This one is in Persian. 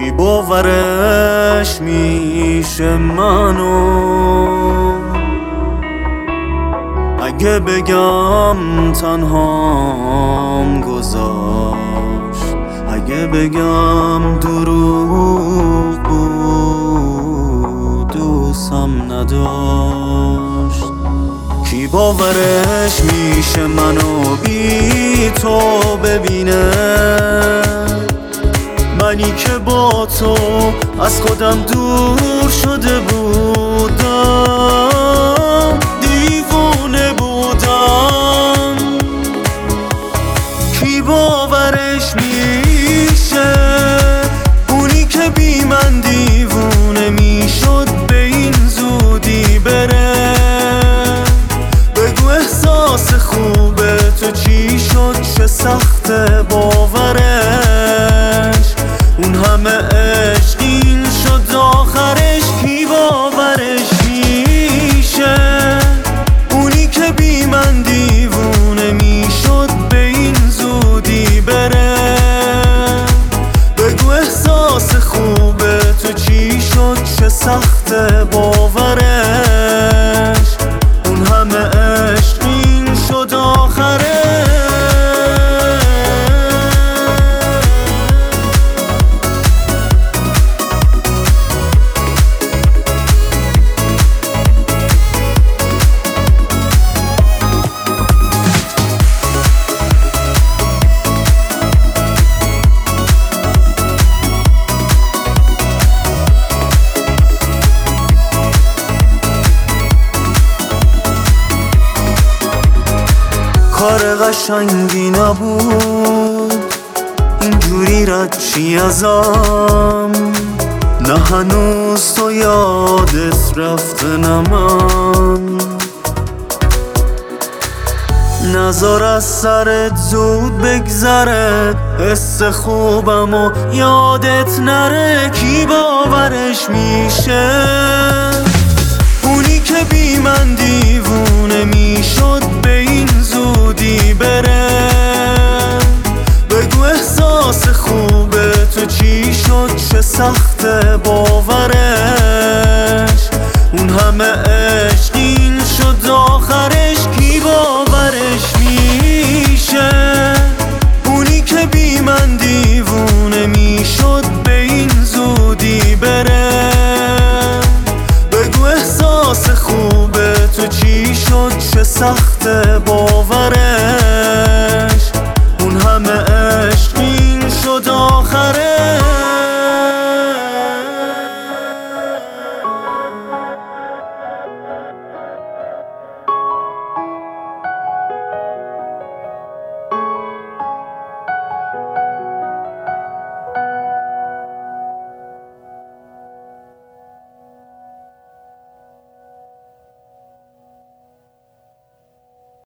کی باورش میشه منو اگه بگم تنهام گذاشت، اگه بگم دروغ بود دوستم نداشت. کی باورش میشه منو بی تو ببینه، منی که با تو از خودم دور شده بودم، دیوونه بودم. کی باورش میشه اونی که بی من دیوونه میشد به این زودی بره؟ بگو احساس خوبه تو چی شد، چه سخته باورش، اون همه عشق این شد آخرش. کی باورش میشه اونی که بی من دیوونه میشد به این زودی بره؟ بگو احساس خوبه تو چی شد، چه سخته باورش، اون همه عشق این شد آخرش. کار قشنگی نبود اینجوری رد چی ازم، نه هنوز تو یادت رفته نه من. نذار از سرت زود بگذره، حس خوبم و یادت نره. کی باورش میشه اونی که بی من دیوونه میشد به این زودی بره؟ بگو احساس خوبه تو چی شد، چه سخته باورش، اون همه عشق این شد آخرش. کی باورش میشه اونی که بی من دیوونه میشد به این زودی بره؟ بگو احساس خوبه تو چی شد، چه سخته باورش،